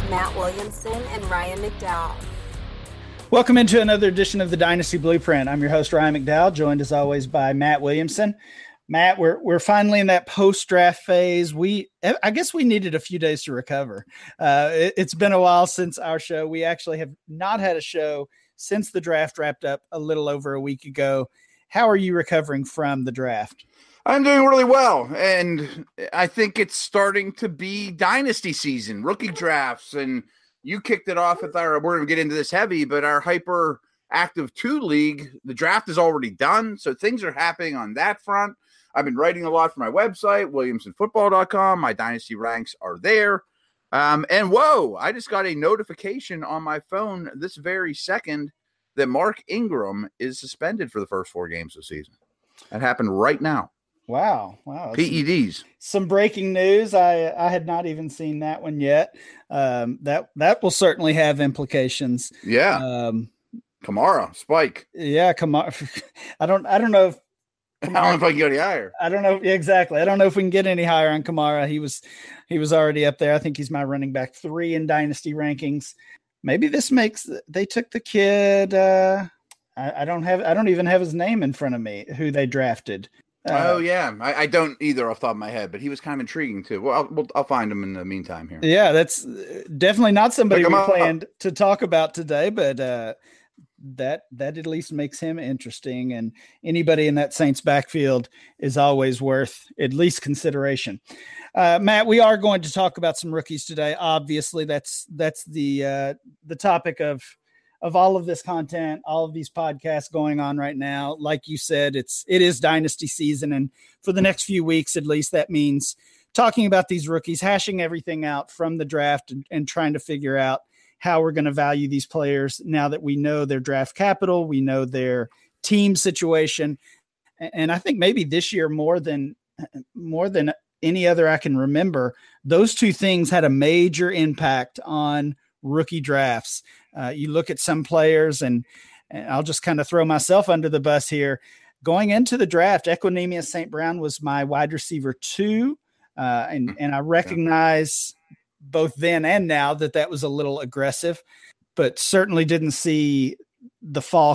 Matt Williamson and Ryan McDowell. Welcome into another edition of the Dynasty Blueprint. I'm your host, Ryan McDowell, joined as always by Matt Williamson. Matt, we're finally in that post-draft phase. I guess we needed a few days to recover. It's been a while since our show. We actually have not had a show since the draft wrapped up a little over a week ago. How are you recovering from the draft? I'm doing really well, and I think it's starting to be dynasty season, rookie drafts, and you kicked it off with we're going to get into this heavy, but our hyper active 2 league, the draft is already done, so things are happening on that front. I've been writing a lot for my website, williamsonfootball.com. My dynasty ranks are there. And whoa, I just got a notification on my phone this very second that Mark Ingram is suspended for the first 4 games of the season. That happened right now. Wow. PEDs. Some breaking news. I had not even seen that one yet. That will certainly have implications. Yeah. Kamara, Spike. Yeah, Kamara. I don't know if Kamara, I don't know if I can go any higher. I don't know. Exactly. I don't know if we can get any higher on Kamara. He was already up there. I think he's my running back 3 in dynasty rankings. Maybe this they took the kid. I don't even have his name in front of me, who they drafted. Yeah. I don't either off the top of my head, but he was kind of intriguing too. Well, I'll find him in the meantime here. Yeah, that's definitely not somebody we planned to talk about today, but that at least makes him interesting, and anybody in that Saints backfield is always worth at least consideration. Matt, we are going to talk about some rookies today. Obviously, that's the topic of all of this content, all of these podcasts going on right now. Like you said, it is dynasty season, and for the next few weeks at least, that means talking about these rookies, hashing everything out from the draft, and trying to figure out how we're going to value these players now that we know their draft capital, we know their team situation. And I think maybe this year more than any other I can remember, those 2 things had a major impact on rookie drafts. You look at some players, and I'll just kind of throw myself under the bus here. Going into the draft, Equanimeous St. Brown was my wide receiver 2. And I recognize both then and now that was a little aggressive, but certainly didn't see the fall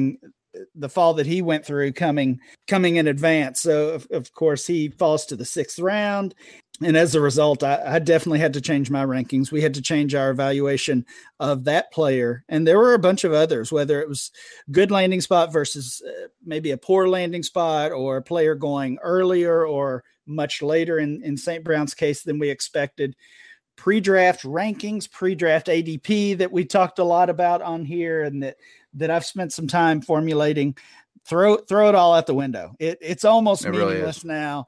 that he went through coming in advance. So of course he falls to the 6th round. And as a result, I definitely had to change my rankings. We had to change our evaluation of that player. And there were a bunch of others, whether it was good landing spot versus maybe a poor landing spot, or a player going earlier or much later in St. Brown's case than we expected. Pre-draft rankings, pre-draft ADP that we talked a lot about on here, and that I've spent some time formulating. Throw it all out the window. It's almost meaningless now,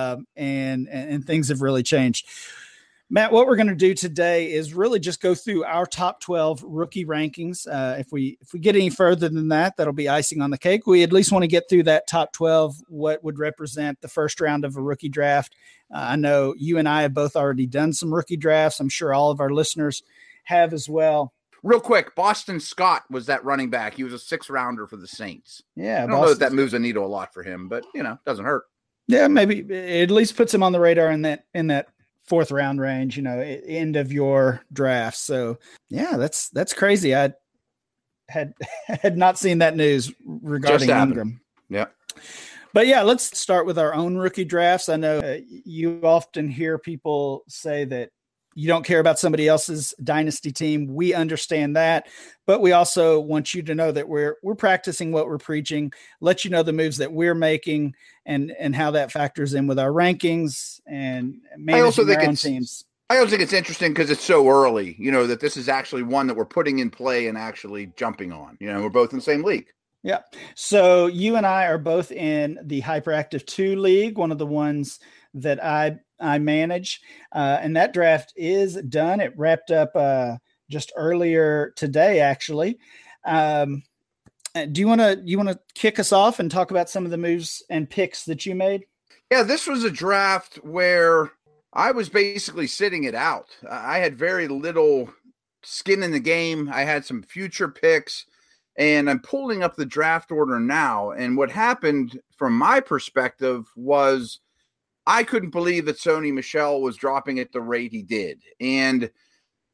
and things have really changed. Matt, what we're going to do today is really just go through our top 12 rookie rankings. If we get any further than that, that'll be icing on the cake. We at least want to get through that top 12, what would represent the first round of a rookie draft. I know you and I have both already done some rookie drafts. I'm sure all of our listeners have as well. Real quick, Boston Scott was that running back. He was a 6th rounder for the Saints. Yeah. I don't know if that moves the needle a lot for him, but doesn't hurt. Yeah, maybe it at least puts him on the radar in that 4th round range, end of your draft. So yeah, that's crazy. I had not seen that news regarding Ingram. Yeah. But yeah, let's start with our own rookie drafts. I know you often hear people say that you don't care about somebody else's dynasty team. We understand that, but we also want you to know that we're practicing what we're preaching, let you know the moves that we're making and how that factors in with our rankings and managing our own teams. I also think it's interesting because it's so early, that this is actually one that we're putting in play and actually jumping on. We're both in the same league. Yeah. So you and I are both in the Hyperactive 2 league, one of the ones that I manage, and that draft is done. It wrapped up just earlier today, actually. Do you want to kick us off and talk about some of the moves and picks that you made? Yeah, this was a draft where I was basically sitting it out. I had very little skin in the game. I had some future picks, and I'm pulling up the draft order now. And what happened from my perspective was I couldn't believe that Sony Michel was dropping at the rate he did. And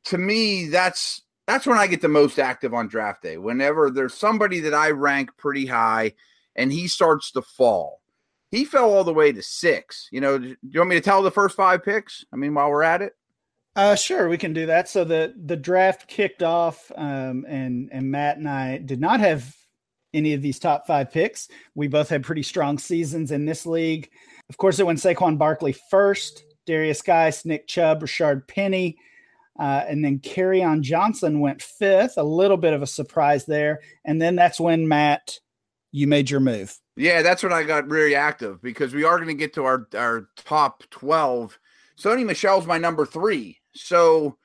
to me, that's when I get the most active on draft day. Whenever there's somebody that I rank pretty high and he starts to fall. He fell all the way to 6. Do you want me to tell the first 5 picks? I mean, while we're at it? Sure, we can do that. So the draft kicked off, and Matt and I did not have any of these top 5 picks. We both had pretty strong seasons in this league. Of course, it went Saquon Barkley first, Darius Geis, Nick Chubb, Rashard Penny, and then Kerryon Johnson went 5th. A little bit of a surprise there. And then that's when, Matt, you made your move. Yeah, that's when I got really active, because we are going to get to our top 12. Sony Michel's my number 3. So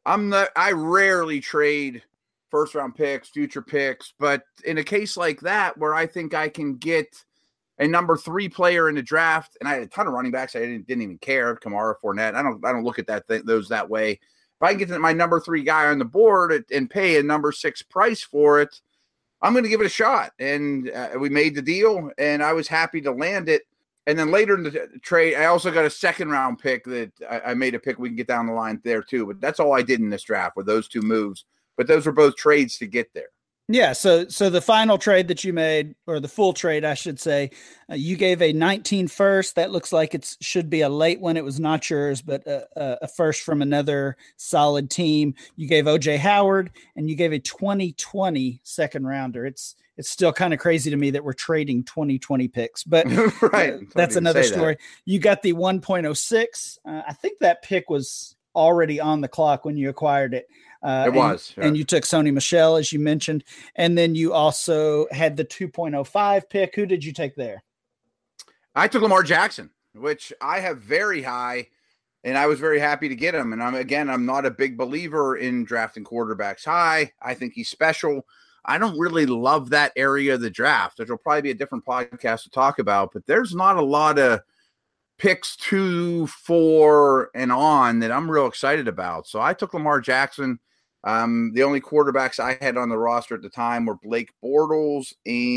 I rarely trade first round picks, future picks, but in a case like that where I think I can get a number 3 player in the draft, and I had a ton of running backs I didn't even care, Kamara, Fournette. I don't look at those that way. If I can get my number 3 guy on the board and pay a number 6 price for it, I'm going to give it a shot. And we made the deal, and I was happy to land it. And then later in the trade, I also got a second round pick that I made a pick. We can get down the line there too. But that's all I did in this draft were those 2 moves. But those were both trades to get there. Yeah. So the final trade that you made, or the full trade, I should say, you gave a 19 first. That looks like it should be a late one. It was not yours, but a first from another solid team. You gave OJ Howard, and you gave a 2020 second rounder. It's still kind of crazy to me that we're trading 2020 picks, but right. That's another story. That. You got the 1.06. I think that pick was already on the clock when you acquired it. It was. Yeah. And you took Sony Michel, as you mentioned. And then you also had the 2.05 pick. Who did you take there? I took Lamar Jackson, which I have very high, and I was very happy to get him. And I'm not a big believer in drafting quarterbacks high. I think he's special. I don't really love that area of the draft. There'll probably be a different podcast to talk about, but there's not a lot of picks 2, 4, and on that I'm real excited about. So I took Lamar Jackson. The only quarterbacks I had on the roster at the time were Blake Bortles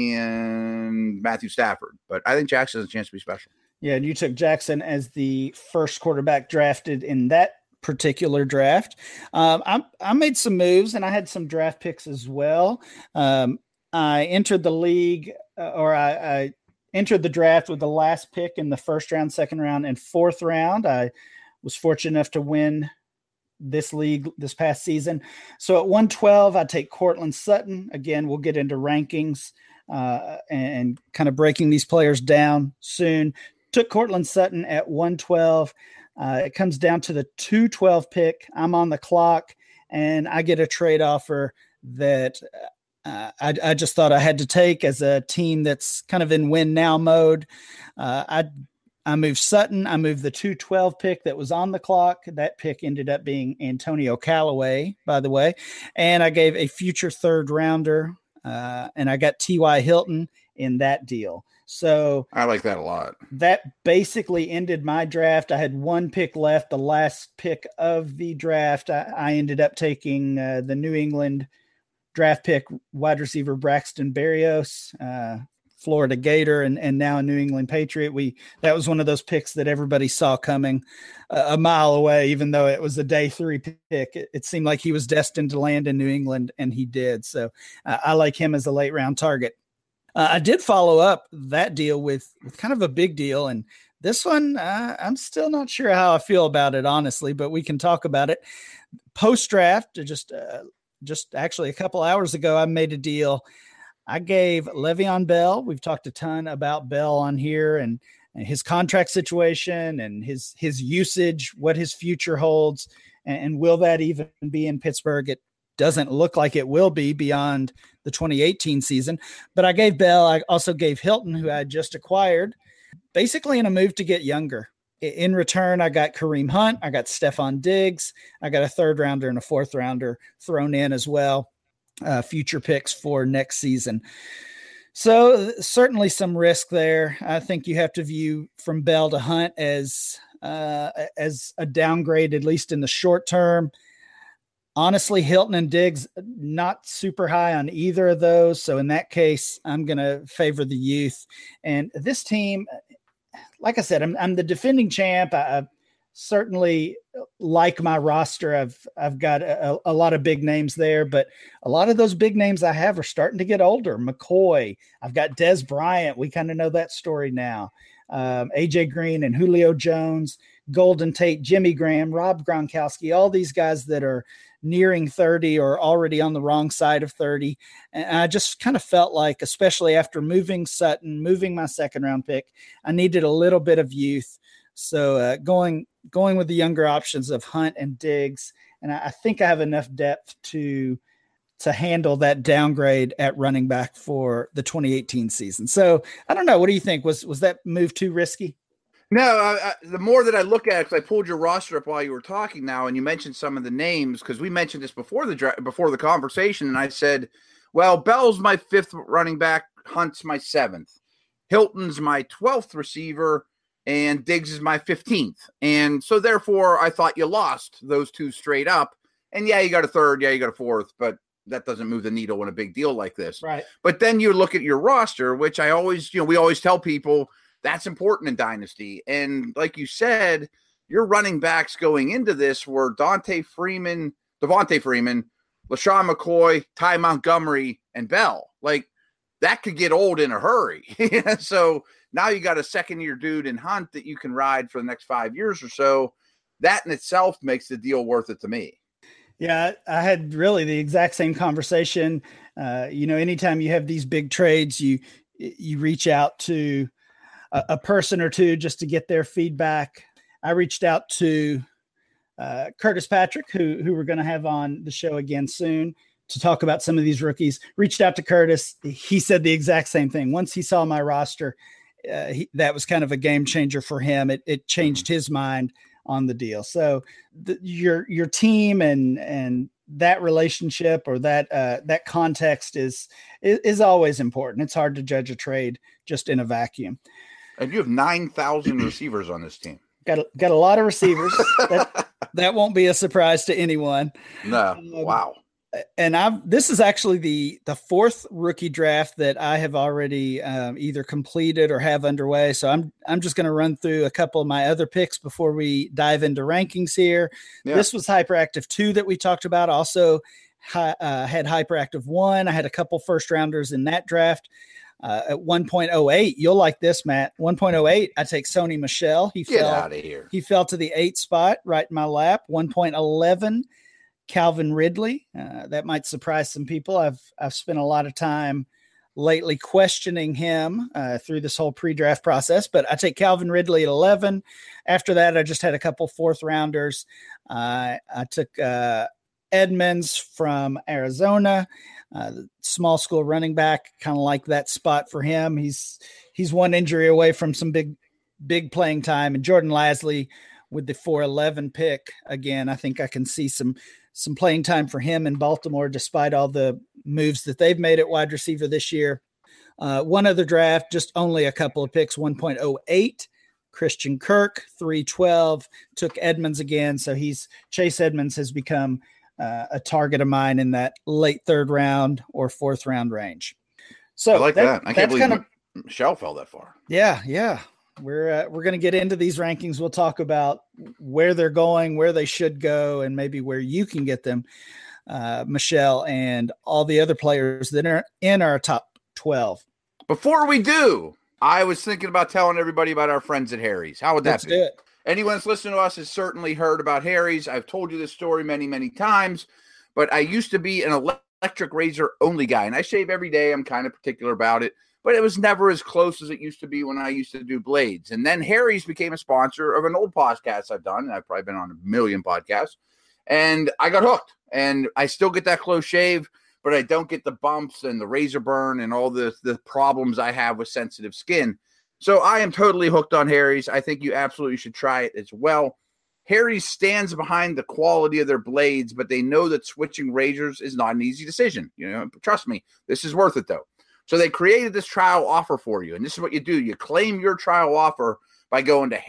and Matthew Stafford, but I think Jackson has a chance to be special. Yeah, and you took Jackson as the first quarterback drafted in that particular draft. I made some moves, and I had some draft picks as well. I entered the league, I entered the draft with the last pick in the first round, second round, and fourth round. I was fortunate enough to win this league this past season. So at 112, I take Courtland Sutton. Again, we'll get into rankings and kind of breaking these players down soon. Took Courtland Sutton at 112. It comes down to the 212 pick. I'm on the clock, and I get a trade offer that I just thought I had to take as a team that's kind of in win now mode. I moved Sutton. I moved the 212 pick that was on the clock. That pick ended up being Antonio Callaway, by the way. And I gave a future third rounder, and I got T.Y. Hilton in that deal. So I like that a lot. That basically ended my draft. I had 1 pick left, the last pick of the draft. I ended up taking the New England draft pick, wide receiver Braxton Berrios, Florida Gator, and now a New England Patriot. That was one of those picks that everybody saw coming a mile away, even though it was a day 3 pick. It seemed like he was destined to land in New England, and he did. So I like him as a late round target. I did follow up that deal with kind of a big deal, and this one, I'm still not sure how I feel about it, honestly, but we can talk about it. Post-draft, just actually a couple hours ago, I made a deal. I gave Le'Veon Bell. We've talked a ton about Bell on here and his contract situation and his usage, what his future holds, and will that even be in Pittsburgh? It doesn't look like it will be beyond the 2018 season. But I gave Bell. I also gave Hilton, who I had just acquired, basically in a move to get younger. In return, I got Kareem Hunt. I got Stephon Diggs. I got a third rounder and a fourth rounder thrown in as well. Future picks for next season. So certainly some risk there. I think you have to view from Bell to Hunt as a downgrade, at least in the short term. Honestly, Hilton and Diggs, not super high on either of those. So in that case, I'm going to favor the youth. And this team, like I said, I'm the defending champ. I certainly like my roster. I've got a lot of big names there, but a lot of those big names I have are starting to get older. McCoy, I've got Des Bryant. We kind of know that story now. AJ Green and Julio Jones, Golden Tate, Jimmy Graham, Rob Gronkowski, all these guys that are nearing 30 or already on the wrong side of 30. And I just kind of felt like, especially after moving Sutton, moving my second round pick, I needed a little bit of youth. So going with the younger options of Hunt and Diggs. And I think I have enough depth to handle that downgrade at running back for the 2018 season. So I don't know. What do you think? Was that move too risky? No, the more that I look at it, because I pulled your roster up while you were talking now, and you mentioned some of the names, because we mentioned this before the conversation, and I said, well, Bell's my 5th running back, Hunt's my 7th, Hilton's my 12th receiver, and Diggs is my 15th. And so therefore, I thought you lost those two straight up. And yeah, you got a 3rd, yeah, you got a 4th, but that doesn't move the needle in a big deal like this. Right. But then you look at your roster, which I always, we always tell people, that's important in Dynasty. And like you said, your running backs going into this were Devontae Freeman, LaShawn McCoy, Ty Montgomery, and Bell. Like, that could get old in a hurry. So now you got a second-year dude in Hunt that you can ride for the next 5 years or so. That in itself makes the deal worth it to me. Yeah, I had really the exact same conversation. Anytime you have these big trades, you reach out to a person or two just to get their feedback. I reached out to Curtis Patrick, who we're going to have on the show again soon to talk about some of these rookies. Reached out to Curtis. He said the exact same thing. Once he saw my roster, that was kind of a game changer for him. It changed his mind on the deal. So your team and that relationship or that context is always important. It's hard to judge a trade just in a vacuum. And you have 9,000 receivers on this team. Got a lot of receivers. that won't be a surprise to anyone. No. Wow. And this is actually the 4th rookie draft that I have already either completed or have underway. So I'm just going to run through a couple of my other picks before we dive into rankings here. Yeah. This was Hyperactive 2 that we talked about. Also had Hyperactive 1. I had a couple first rounders in that draft. At 1.08, you'll like this, Matt. 1.08, I take Sony Michel. Get out of here. He fell to the 8th spot right in my lap. 1.11, Calvin Ridley. That might surprise some people. I've spent a lot of time lately questioning him through this whole pre-draft process, but I take Calvin Ridley at 11. After that, I just had a couple 4th rounders. I took Edmonds from Arizona. The small school running back, kind of like that spot for him. He's one injury away from some big playing time. And Jordan Lasley with the 411 pick. Again, I think I can see some playing time for him in Baltimore, despite all the moves that they've made at wide receiver this year. One other draft, just only a couple of picks, 1.08, Christian Kirk, 312, took Edmonds again. So Chase Edmonds has become a target of mine in that late 3rd round or 4th round range. So I like that. I can't believe Michelle fell that far. Yeah. We're going to get into these rankings. We'll talk about where they're going, where they should go, and maybe where you can get them, Michelle, and all the other players that are in our top 12. Before we do, I was thinking about telling everybody about our friends at Harry's. How would that be? Anyone that's listening to us has certainly heard about Harry's. I've told you this story many, many times, but I used to be an electric razor only guy, and I shave every day. I'm kind of particular about it, but it was never as close as it used to be when I used to do blades. And then Harry's became a sponsor of an old podcast I've done, and I've probably been on 1 million podcasts, and I got hooked. And I still get that close shave, but I don't get the bumps and the razor burn and all the problems I have with sensitive skin. So I am totally hooked on Harry's. I think you absolutely should try it as well. Harry's stands behind the quality of their blades, but they know that switching razors is not an easy decision. Trust me, this is worth it though. So they created this trial offer for you. And this is what you do. You claim your trial offer by going to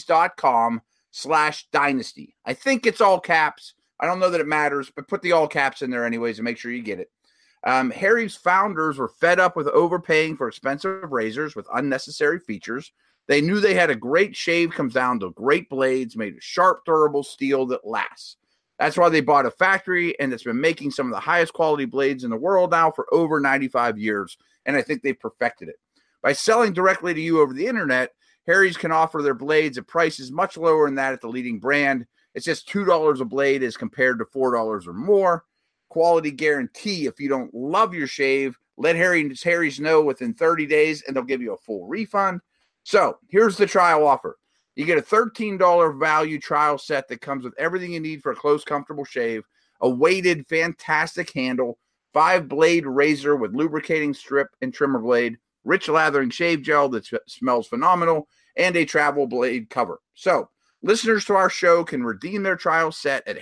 harrys.com/dynasty. I think it's all caps. I don't know that it matters, but put the all caps in there anyways and make sure you get it. Harry's founders were fed up with overpaying for expensive razors with unnecessary features. They knew they had a great shave, comes down to great blades, made of sharp, durable steel that lasts. That's why they bought a factory, and it's been making some of the highest quality blades in the world now for over 95 years, and I think they've perfected it. By selling directly to you over the internet, Harry's can offer their blades at prices much lower than that at the leading brand. It's just $2 a blade as compared to $4 or more. Quality guarantee. If you don't love your shave, let Harry's know within 30 days, and they'll give you a full refund. So here's the trial offer. You get a $13 value trial set that comes with everything you need for a close, comfortable shave, a weighted, fantastic handle, 5-blade razor with lubricating strip and trimmer blade, rich lathering shave gel that smells phenomenal, and a travel blade cover. So listeners to our show can redeem their trial set at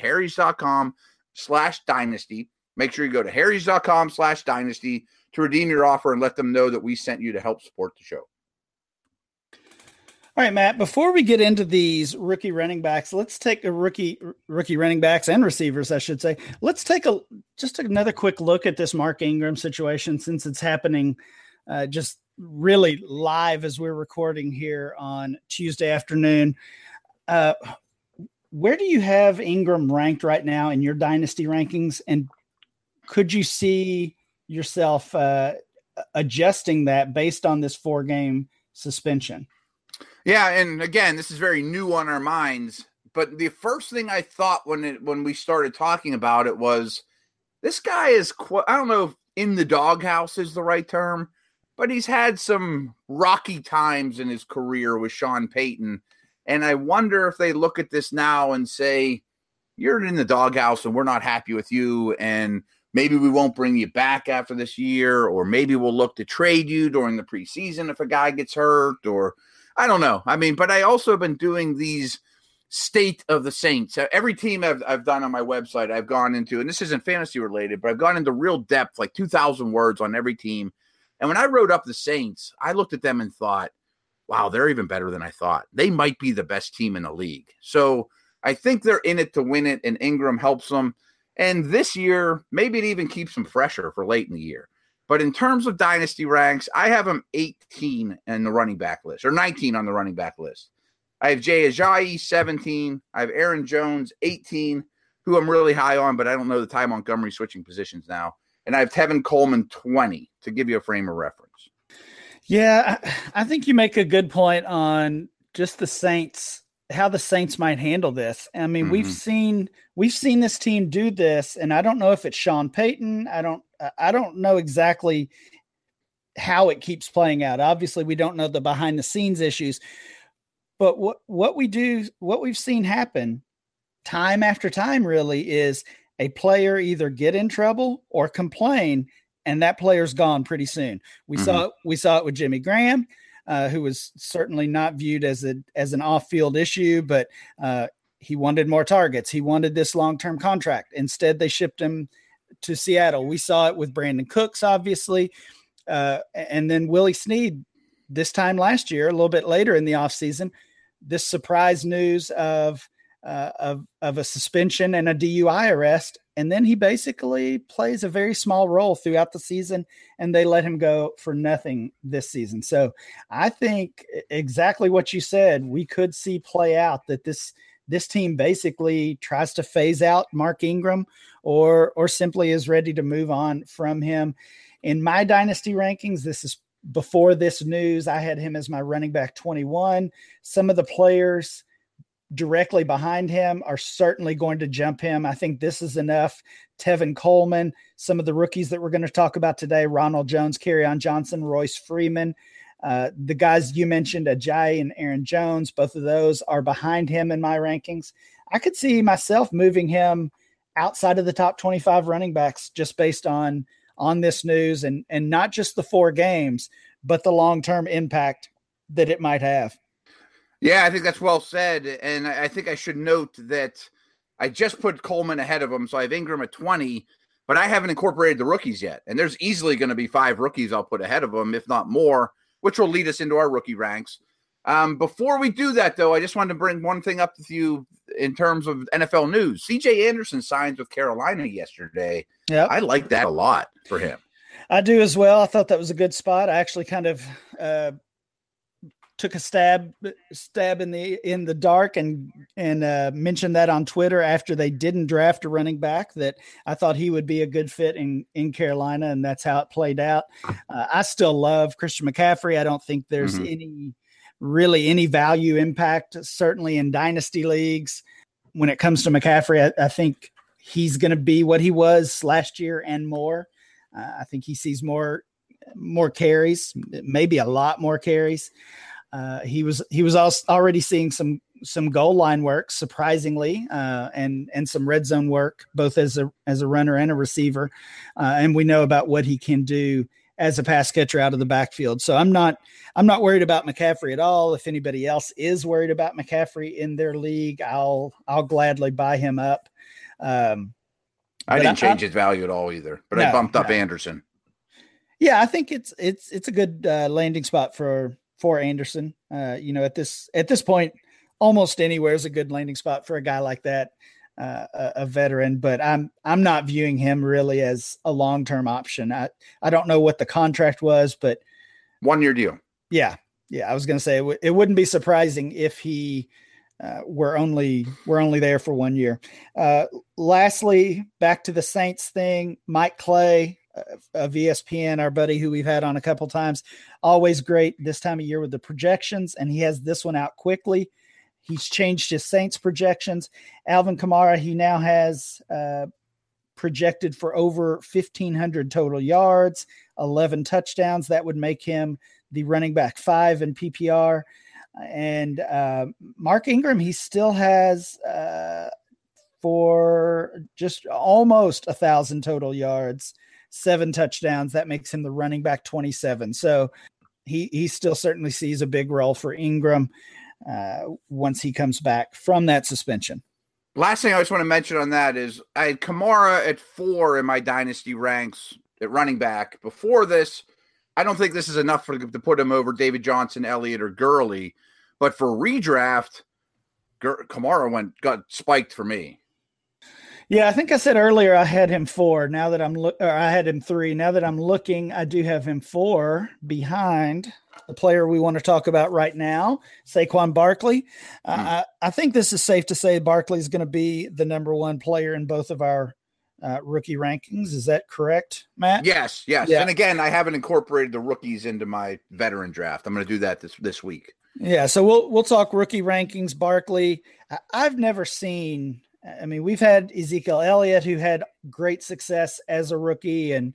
harrys.com/dynasty. Make sure you go to harrys.com/dynasty to redeem your offer and let them know that we sent you to help support the show. All right, Matt, before we get into these rookie running backs, let's take a rookie running backs and receivers, I should say. Let's take just another quick look at this Mark Ingram situation, since it's happening just really live as we're recording here on Tuesday afternoon. Where do you have Ingram ranked right now in your dynasty rankings? And could you see yourself adjusting that based on this 4-game suspension? Yeah, and again, this is very new on our minds, but the first thing I thought when we started talking about it was, this guy is, I don't know if in the doghouse is the right term, but he's had some rocky times in his career with Sean Payton, and I wonder if they look at this now and say, you're in the doghouse and we're not happy with you, and maybe we won't bring you back after this year, or maybe we'll look to trade you during the preseason if a guy gets hurt, or I don't know. I mean, but I also have been doing these state of the Saints. Every team I've done on my website, I've gone into, and this isn't fantasy related, but I've gone into real depth, like 2,000 words on every team. And when I wrote up the Saints, I looked at them and thought, wow, they're even better than I thought. They might be the best team in the league. So I think they're in it to win it, and Ingram helps them. And this year, maybe it even keeps them fresher for late in the year. But in terms of dynasty ranks, I have him 18 in the running back list, or 19 on the running back list. I have Jay Ajayi, 17. I have Aaron Jones, 18, who I'm really high on, but I don't know the Ty Montgomery switching positions now. And I have Tevin Coleman, 20, to give you a frame of reference. Yeah, I think you make a good point on just the Saints, how the Saints might handle this. I mean, we've seen this team do this, and I don't know if it's Sean Payton. I don't know exactly how it keeps playing out. Obviously, we don't know the behind the scenes issues, but what we've seen happen time after time really is a player either get in trouble or complain, and that player's gone pretty soon. We saw it with Jimmy Graham, who was certainly not viewed as an off-field issue, but he wanted more targets. He wanted this long-term contract. Instead, they shipped him to Seattle. We saw it with Brandon Cooks, obviously, and then Willie Snead this time last year, a little bit later in the offseason, this surprise news of a suspension and a DUI arrest. And then he basically plays a very small role throughout the season, and they let him go for nothing this season. So I think exactly what you said, we could see play out, that this team basically tries to phase out Mark Ingram or simply is ready to move on from him. In my dynasty rankings, this is before this news, I had him as my running back 21. Some of the players directly behind him are certainly going to jump him. I think this is enough. Tevin Coleman, some of the rookies that we're going to talk about today, Ronald Jones, Kerryon Johnson, Royce Freeman, the guys you mentioned, Ajayi and Aaron Jones, both of those are behind him in my rankings. I could see myself moving him outside of the top 25 running backs just based on this news, and not just the 4 games, but the long-term impact that it might have. Yeah, I think that's well said. And I think I should note that I just put Coleman ahead of him. So I have Ingram at 20, but I haven't incorporated the rookies yet. And there's easily going to be 5 rookies I'll put ahead of him, if not more, which will lead us into our rookie ranks. Before we do that, though, I just wanted to bring one thing up with you in terms of NFL news. CJ Anderson signs with Carolina yesterday. Yeah, I like that a lot for him. I do as well. I thought that was a good spot. I actually kind of took a stab in the dark and mentioned that on Twitter after they didn't draft a running back, that I thought he would be a good fit in Carolina, and that's how it played out. I still love Christian McCaffrey. I don't think there's any value impact, certainly in dynasty leagues. When it comes to McCaffrey, I think he's going to be what he was last year and more. I think he sees more carries, maybe a lot more carries. He was also already seeing some goal line work, surprisingly, and some red zone work, both as a runner and a receiver. And we know about what he can do as a pass catcher out of the backfield. So I'm not worried about McCaffrey at all. If anybody else is worried about McCaffrey in their league, I'll gladly buy him up. I didn't change his value at all either, but I bumped up Anderson. Yeah, I think it's a good landing spot for Anderson. At this point, almost anywhere is a good landing spot for a guy like that, a veteran. But I'm not viewing him really as a long-term option. I don't know what the contract was, but 1 year deal. Yeah. I was going to say it wouldn't be surprising if he we're only there for 1 year. Lastly, back to the Saints thing, Mike Clay of ESPN, our buddy who we've had on a couple times, always great this time of year with the projections, and he has this one out quickly. He's changed his Saints projections. Alvin Kamara, he now has projected for over 1,500 total yards, 11 touchdowns. That would make him the running back 5 in PPR. And Mark Ingram, he still has for just almost 1,000 total yards, 7 touchdowns. That makes him the running back 27. So he still certainly sees a big role for Ingram once he comes back from that suspension. Last thing I just want to mention on that is I had Kamara at 4 in my dynasty ranks at running back. Before this, I don't think this is enough to put him over David Johnson, Elliott, or Gurley. But for redraft, Kamara got spiked for me. Yeah, I think I said earlier I had him 4. Now that I had him 3. Now that I'm looking, I do have him 4 behind the player we want to talk about right now, Saquon Barkley. I think this is safe to say Barkley is going to be the number 1 player in both of our rookie rankings. Is that correct, Matt? Yes. Yeah. And again, I haven't incorporated the rookies into my veteran draft. I'm going to do that this week. Yeah, so we'll talk rookie rankings. Barkley, I've never seen. I mean, we've had Ezekiel Elliott, who had great success as a rookie, and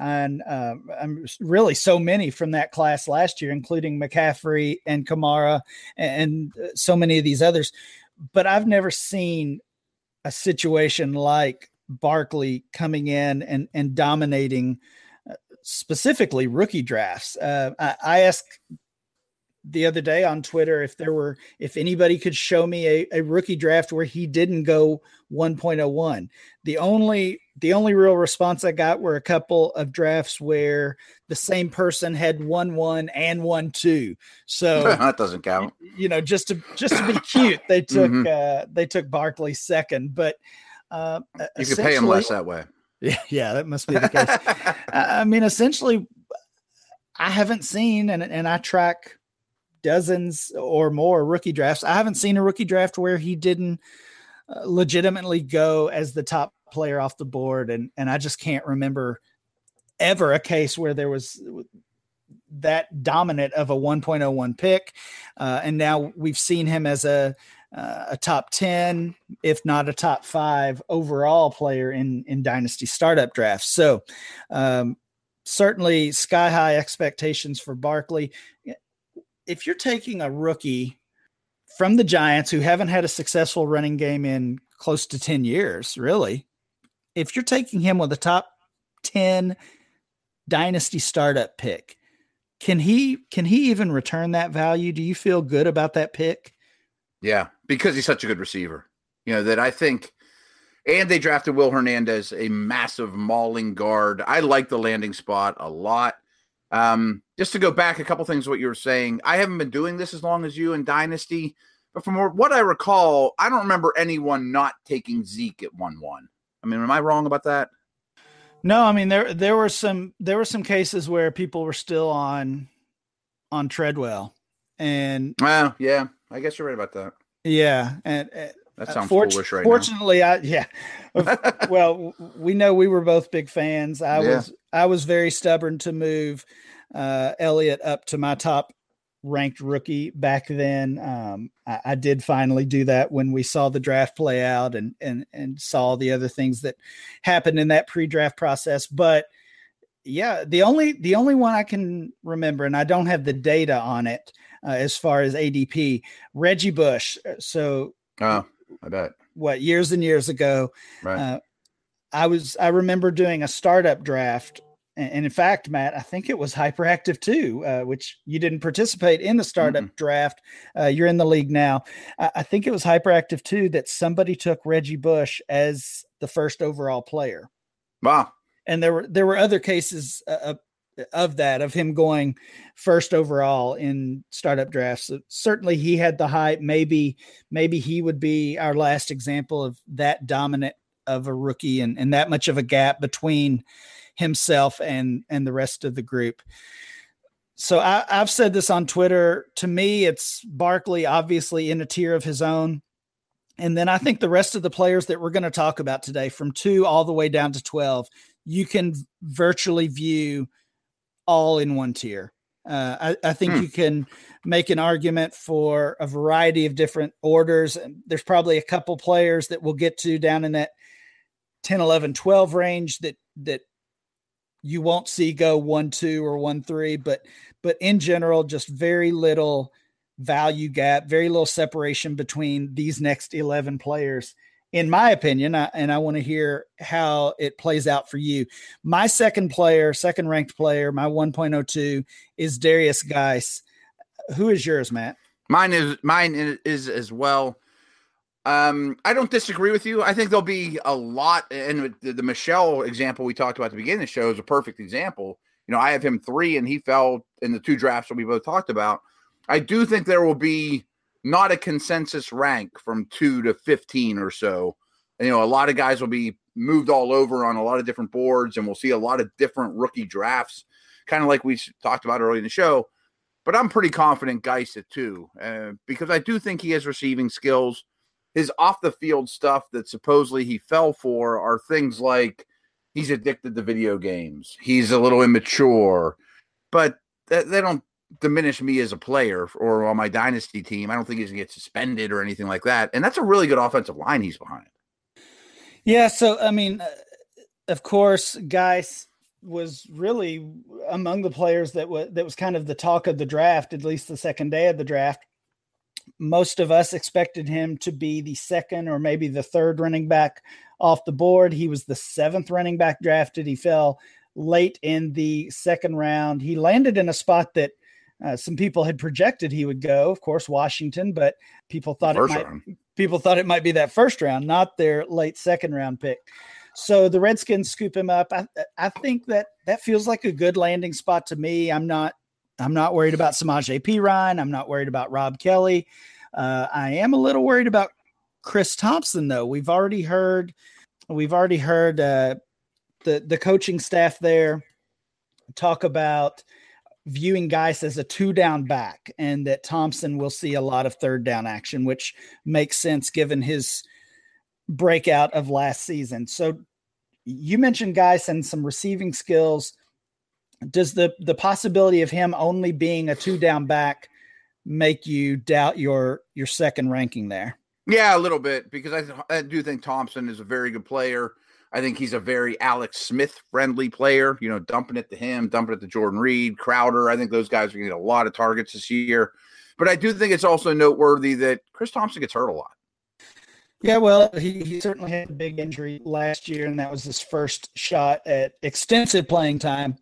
really so many from that class last year, including McCaffrey and Kamara and so many of these others. But I've never seen a situation like Barkley coming in and dominating specifically rookie drafts. I asked the other day on Twitter if anybody could show me a rookie draft where he didn't go 1.01. The only real response I got were a couple of drafts where the same person had 1-1 and 1-2. So that doesn't count. Just to be cute, they took Barkley second, but you could pay him less that way. Yeah, that must be the case. I mean, essentially, I haven't seen, and I track dozens or more rookie drafts. I haven't seen a rookie draft where he didn't legitimately go as the top player off the board. And I just can't remember ever a case where there was that dominant of a 1.01 pick. And now we've seen him as a top 10, if not a top 5 overall player in dynasty startup drafts. So certainly sky high expectations for Barkley. If you're taking a rookie from the Giants who haven't had a successful running game in close to 10 years, really, if you're taking him with a top 10 dynasty startup pick, can he even return that value? Do you feel good about that pick? Yeah, because he's such a good receiver, that I think, and they drafted Will Hernandez, a massive mauling guard. I like the landing spot a lot. Just to go back a couple things to what you were saying, I haven't been doing this as long as you in Dynasty, but from what I recall, I don't remember anyone not taking Zeke at 1-1. I mean, am I wrong about that? No, I mean there were some cases where people were still on Treadwell And yeah, I guess you're right about that. Yeah, and that sounds foolish right fortunately, now. Well, we know we were both big fans. I was very stubborn to move Elliott up to my top ranked rookie back then. I did finally do that when we saw the draft play out and saw the other things that happened in that pre-draft process. But yeah, the only one I can remember, and I don't have the data on it as far as ADP, Reggie Bush. So I bet what, years and years ago, right. I remember doing a startup draft. And in fact, Matt, I think it was Hyperactive 2, which you didn't participate in the startup draft. You're in the league now. I think it was Hyperactive 2 that somebody took Reggie Bush as the first overall player. Wow. And there were other cases of him going first overall in startup drafts. So certainly he had the hype. Maybe he would be our last example of that dominant of a rookie and that much of a gap between himself and the rest of the group. So I've said this on Twitter. To me, it's Barkley obviously in a tier of his own. And then I think the rest of the players that we're going to talk about today, from 2 all the way down to 12, you can virtually view all in one tier. I think you can make an argument for a variety of different orders. And there's probably a couple players that we'll get to down in that 10, 11, 12 range that you won't see go 1-2 or 1-3, but in general, just very little value gap, very little separation between these next 11 players, in my opinion. And I want to hear how it plays out for you. My second ranked player, my 1.02 is Darius Geis. Who is yours, Matt? Mine is as well. I don't disagree with you. I think there'll be a lot, and the Michelle example we talked about at the beginning of the show is a perfect example. I have him 3, and he fell in the 2 drafts that we both talked about. I do think there will be not a consensus rank from 2 to 15 or so. A lot of guys will be moved all over on a lot of different boards, and we'll see a lot of different rookie drafts, kind of like we talked about earlier in the show. But I'm pretty confident Geis at 2, because I do think he has receiving skills. His off-the-field stuff that supposedly he fell for are things like he's addicted to video games. He's a little immature. But they don't diminish me as a player or on my dynasty team. I don't think he's going to get suspended or anything like that. And that's a really good offensive line he's behind. Yeah, so, I mean, of course, Geis was really among the players that was kind of the talk of the draft, at least the second day of the draft. Most of us expected him to be the second or maybe the third running back off the board. He was the 7th running back drafted. He fell late in the 2nd round. He landed in a spot that some people had projected he would go, of course, Washington, but people thought it might be that 1st round, not their late 2nd round pick. So the Redskins scoop him up. I think that feels like a good landing spot to me. I'm not worried about Samaje Perine. I'm not worried about Rob Kelly. I am a little worried about Chris Thompson, though. We've already heard the coaching staff there talk about viewing Geis as a 2-down back, and that Thompson will see a lot of 3rd down action, which makes sense given his breakout of last season. So you mentioned Geis and some receiving skills. Does the possibility of him only being a 2-down back make you doubt your 2nd ranking there? Yeah, a little bit, because I do think Thompson is a very good player. I think he's a very Alex Smith friendly player, dumping it to him, dumping it to Jordan Reed, Crowder. I think those guys are going to get a lot of targets this year. But I do think it's also noteworthy that Chris Thompson gets hurt a lot. Yeah, well, he certainly had a big injury last year, and that was his first shot at extensive playing time.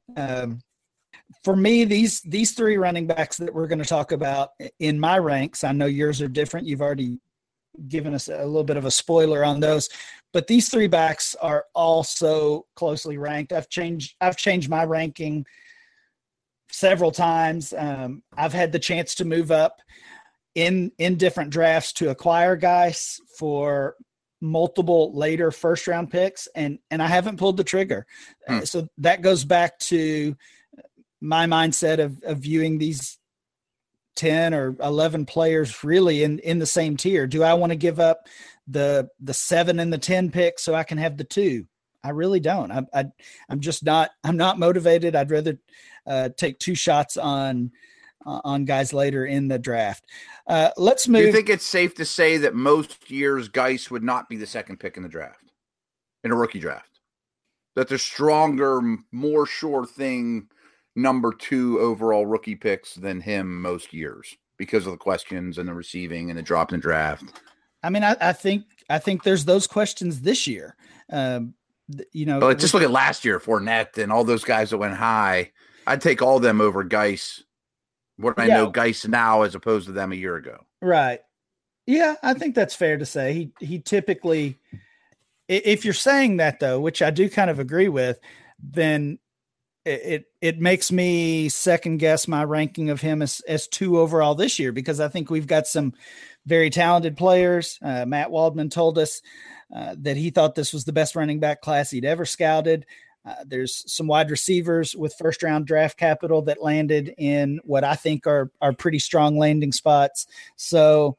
For me, these 3 running backs that we're going to talk about in my ranks, I know yours are different. You've already given us a little bit of a spoiler on those, but these 3 backs are also closely ranked. I've changed my ranking several times. I've had the chance to move up in different drafts to acquire guys for multiple later 1st round picks, and I haven't pulled the trigger. So that goes back to my mindset of viewing these 10 or 11 players really in the same tier. Do I want to give up the 7 and the 10 pick so I can have the 2? I really don't. I'm just not, I'm not motivated. I'd rather take 2 shots on guys later in the draft. Let's move. Do you think it's safe to say that most years Geis would not be the second pick in the draft, in a rookie draft? That the stronger, more sure thing number 2 overall rookie picks than him most years because of the questions and the receiving and the drop in the draft? I mean, I think there's those questions this year. But just look at last year, Fournette and all those guys that went high. I'd take all them over Geis. What I know Geis now as opposed to them a year ago. Right. Yeah, I think that's fair to say. He typically, if you're saying that though, which I do kind of agree with, then it makes me second guess my ranking of him as 2 overall this year, because I think we've got some very talented players. Matt Waldman told us that he thought this was the best running back class he'd ever scouted. There's some wide receivers with first round draft capital that landed in what I think are pretty strong landing spots. So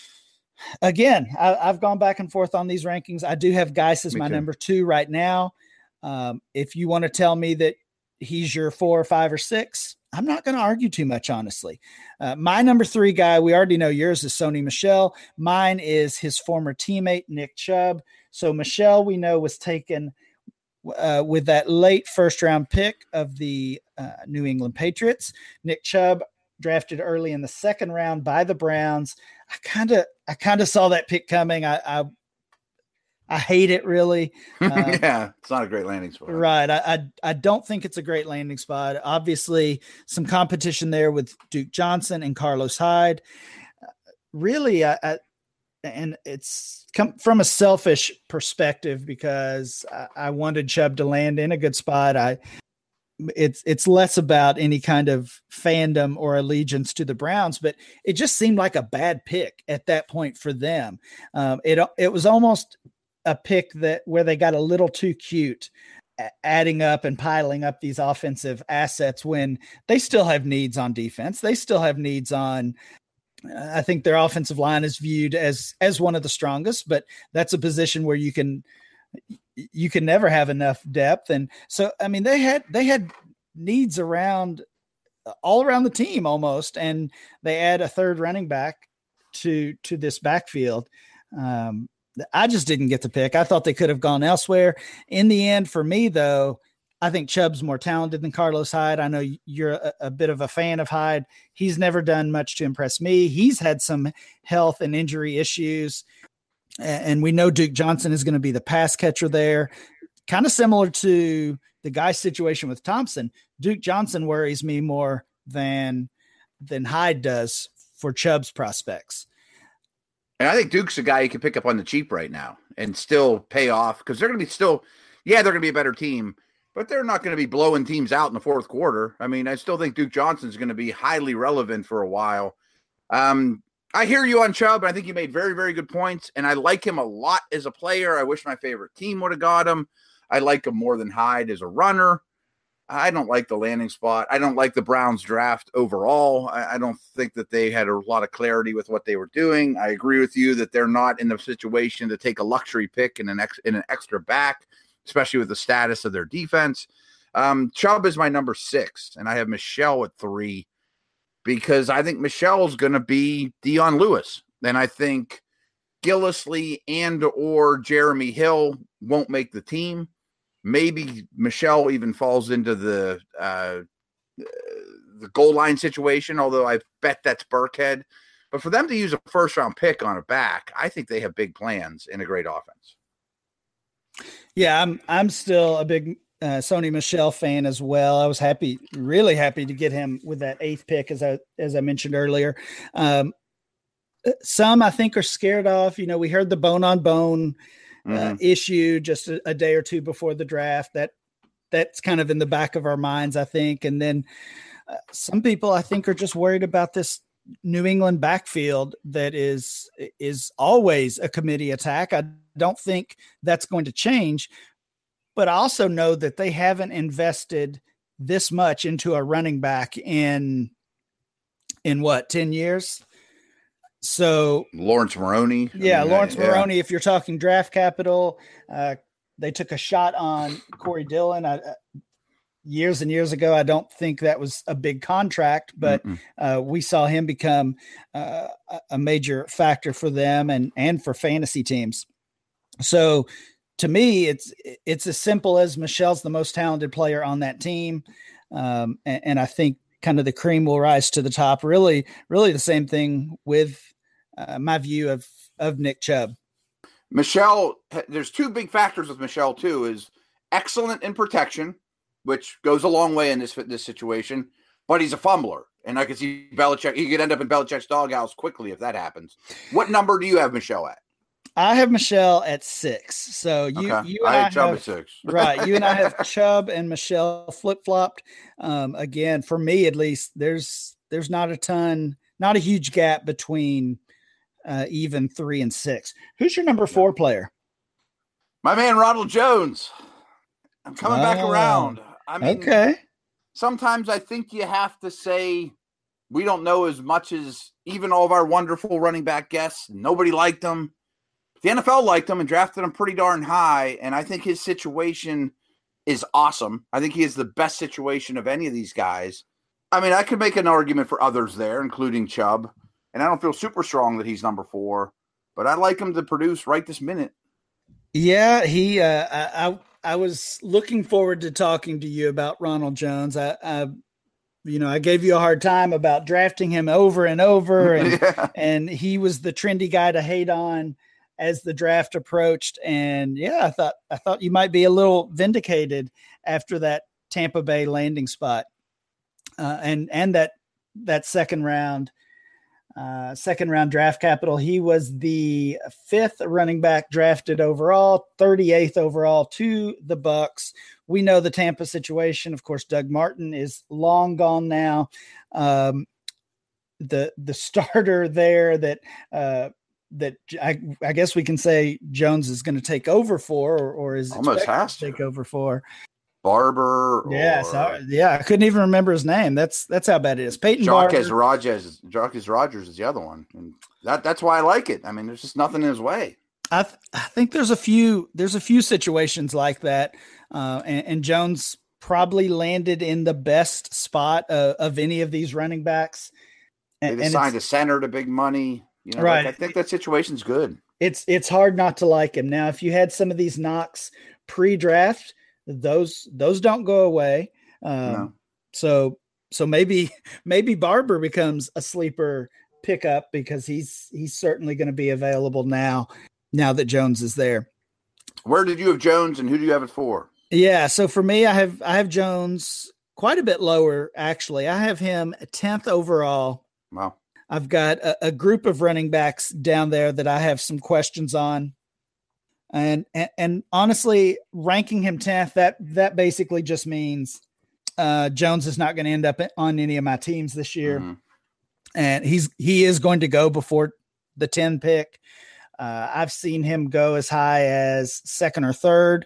again, I've gone back and forth on these rankings. I do have Geis as my number 2 right now. If you want to tell me that he's your 4 or 5 or 6, I'm not going to argue too much, honestly. My number 3 guy, we already know yours is Sony Michel. Mine is his former teammate, Nick Chubb. So Michel, we know, was taken with that late first round pick of the New England Patriots. Nick Chubb drafted early in the second round by the Browns. I kind of saw that pick coming. I hate it, really. Yeah, it's not a great landing spot. Right. I don't think it's a great landing spot. Obviously, some competition there with Duke Johnson and Carlos Hyde. Really, and it's come from a selfish perspective because I wanted Chubb to land in a good spot. It's less about any kind of fandom or allegiance to the Browns, but it just seemed like a bad pick at that point for them. It was almost a pick where they got a little too cute, adding up and piling up these offensive assets when they still have needs on defense. They still have needs on, I think their offensive line is viewed as one of the strongest, but that's a position where you can never have enough depth. And so, I mean, they had needs all around the team almost, and they add a third running back to this backfield. I just didn't get the pick. I thought they could have gone elsewhere. In the end, for me, though, I think Chubb's more talented than Carlos Hyde. I know you're a bit of a fan of Hyde. He's never done much to impress me. He's had some health and injury issues. And we know Duke Johnson is going to be the pass catcher there. Kind of similar to the Geis situation with Thompson. Duke Johnson worries me more than Hyde does for Chubb's prospects. And I think Duke's a guy you can pick up on the cheap right now and still pay off, because they're going to be they're going to be a better team, but they're not going to be blowing teams out in the fourth quarter. I mean, I still think Duke Johnson's going to be highly relevant for a while. I hear you on Chubb, and I think you made very, very good points, and I like him a lot as a player. I wish my favorite team would have got him. I like him more than Hyde as a runner. I don't like the landing spot. I don't like the Browns draft overall. I don't think that they had a lot of clarity with what they were doing. I agree with you that they're not in the situation to take a luxury pick in an extra back, especially with the status of their defense. Chubb is my number 6, and I have Michel at 3 because I think Michel's going to be Dion Lewis. And I think Gillislee and or Jeremy Hill won't make the team. Maybe Michel even falls into the goal line situation, although I bet that's Burkhead. But for them to use a first-round pick on a back, I think they have big plans and a great offense. Yeah, I'm still a big Sony Michel fan as well. I was really happy to get him with that 8th pick, as I mentioned earlier. Some I think are scared off. We heard the bone-on-bone issue just a day or two before the draft. That's kind of in the back of our minds, I think. And then some people, I think, are just worried about this New England backfield that is always a committee attack. I don't think that's going to change, but I also know that they haven't invested this much into a running back in in 10 years. So Lawrence Maroney. Lawrence Maroney, if you're talking draft capital, they took a shot on Corey Dillon years and years ago. I don't think that was a big contract, but we saw him become a major factor for them and for fantasy teams. So to me, it's as simple as Michel's the most talented player on that team. And I think kind of the cream will rise to the top. Really the same thing with my view of Nick Chubb. Michel, there's two big factors with Michel too, is excellent in protection, which goes a long way in this situation, but he's a fumbler. And I can see Belichick, he could end up in Belichick's doghouse quickly if that happens. What number do you have Michel at? I have Michel at 6. So you and I have Chubb at 6. Right. You and I have Chubb and Michel flip-flopped. Again, for me at least, there's not a huge gap between even 3 and 6. Who's your number 4 player? My man, Ronald Jones. I'm coming back around. I mean, okay. Sometimes I think you have to say we don't know as much as even all of our wonderful running back guests. Nobody liked him. The NFL liked him and drafted him pretty darn high, and I think his situation is awesome. I think he is the best situation of any of these guys. I mean, I could make an argument for others there, including Chubb, and I don't feel super strong that he's number 4, but I like him to produce right this minute. Yeah, I was looking forward to talking to you about Ronald Jones. I gave you a hard time about drafting him over and over, and he was the trendy guy to hate on as the draft approached. And I thought you might be a little vindicated after that Tampa Bay landing spot. And that second round draft capital. He was the 5th running back drafted overall, 38th overall to the Bucs. We know the Tampa situation. Of course, Doug Martin is long gone now. The starter there that I guess we can say Jones is going to take over for, or is almost has to take over for. Barber. I couldn't even remember his name. That's how bad it is. Peyton Jacques Rogers is the other one, and that's why I like it. I mean, there's just nothing in his way. I think there's a few situations like that, and Jones probably landed in the best spot of any of these running backs. They signed a center to big money. Right. I think that situation's good. It's hard not to like him. Now, if you had some of these knocks pre-draft, those don't go away. No. So maybe Barber becomes a sleeper pickup because he's certainly going to be available now that Jones is there. Where did you have Jones, and who do you have it for? Yeah, so for me, I have Jones quite a bit lower, actually. I have him 10th overall. Wow. I've got a group of running backs down there that I have some questions on. And honestly, ranking him 10th, that basically just means Jones is not going to end up on any of my teams this year. Mm-hmm. And he is going to go before the 10 pick. I've seen him go as high as 2nd or 3rd.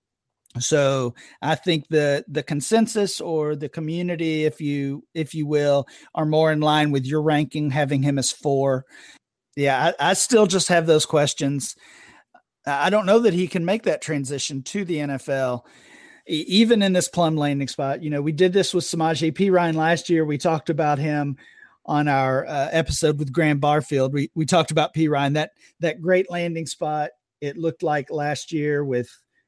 So I think the consensus or the community, if you will, are more in line with your ranking, having him as 4. Yeah, I still just have those questions. I don't know that he can make that transition to the NFL, even in this plum landing spot. We did this with Samaje Perine last year. We talked about him on our episode with Graham Barfield. We talked about Perine, that great landing spot. It looked like last year with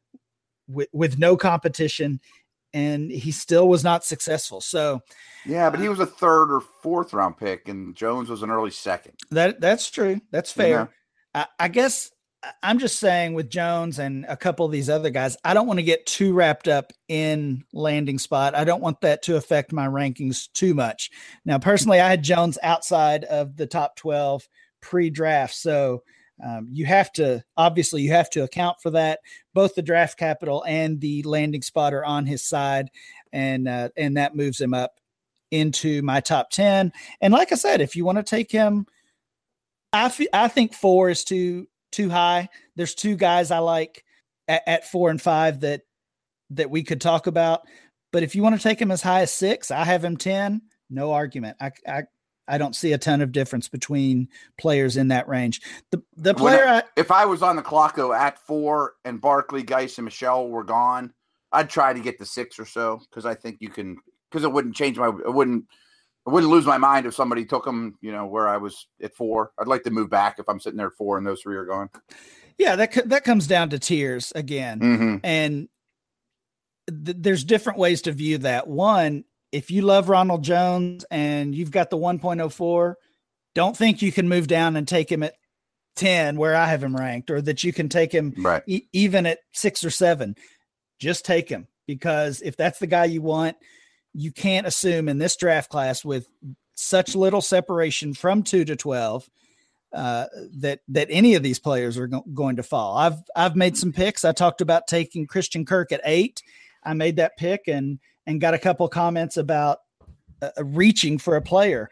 no competition, and he still was not successful. So yeah, but he was a 3rd or 4th round pick, and Jones was an early 2nd. That's true. That's fair. Yeah. I guess I'm just saying with Jones and a couple of these other guys, I don't want to get too wrapped up in landing spot. I don't want that to affect my rankings too much. Now, personally, I had Jones outside of the top 12 pre-draft. So you have to account for that. Both the draft capital and the landing spot are on his side, and that moves him up into my top 10. And like I said, if you want to take him, I think 4 is too high. There's 2 guys I like at 4 and 5 that we could talk about. But if you want to take him as high as 6, I have him 10. No argument. I don't see a ton of difference between players in that range. The player, if I was on the clock though at 4 and Barkley, Geis, and Michelle were gone, I'd try to get to 6 or so because I think you can. Because it wouldn't change I wouldn't lose my mind if somebody took them, where I was at 4. I'd like to move back if I'm sitting there at 4 and those 3 are gone. Yeah, that comes down to tiers again. Mm-hmm. And there's different ways to view that. One, if you love Ronald Jones and you've got the 1.04, don't think you can move down and take him at 10 where I have him ranked, or that you can take him right. Even at 6 or 7. Just take him, because if that's the guy you want, you can't assume in this draft class with such little separation from 2 to 12 that any of these players are going to fall. I've made some picks. I talked about taking Christian Kirk at 8. I made that pick and got a couple comments about reaching for a player.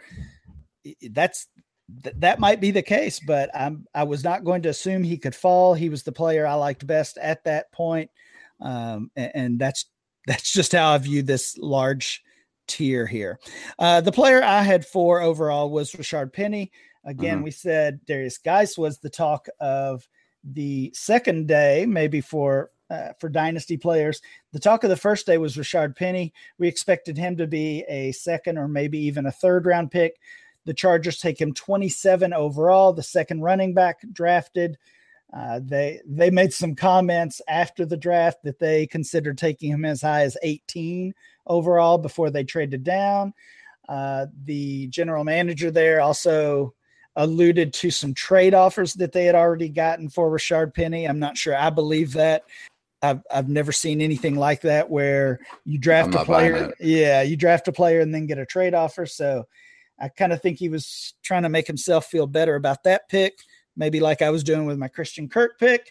That might be the case, but I was not going to assume he could fall. He was the player I liked best at that point. And that's just how I view this large tier here. The player I had 4 overall was Rashard Penny. Again, we said Darius Geis was the talk of the second day, maybe for dynasty players. The talk of the first day was Rashard Penny. We expected him to be a second or maybe even a third round pick. The Chargers take him 27 overall, the second running back drafted. They made some comments after the draft that they considered taking him as high as 18 overall before they traded down. The general manager there also alluded to some trade offers that they had already gotten for Rashard Penny. I'm not sure I believe that. I've never seen anything like that where you draft a player. Yeah, you draft a player and then get a trade offer. So I kind of think he was trying to make himself feel better about that pick, maybe like I was doing with my Christian Kirk pick.